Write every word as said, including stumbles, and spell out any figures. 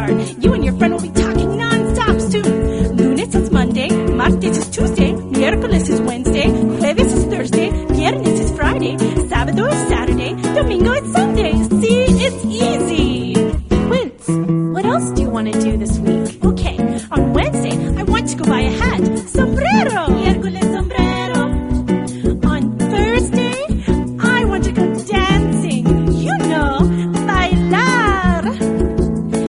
start. You and your friend will be talking non-stop soon. Lunes is Monday, martes is Tuesday, miércoles is Wednesday, jueves is Thursday, viernes is Friday, sábado is Saturday, domingo is Sunday. See, it's easy. Quince, what else do you want to do this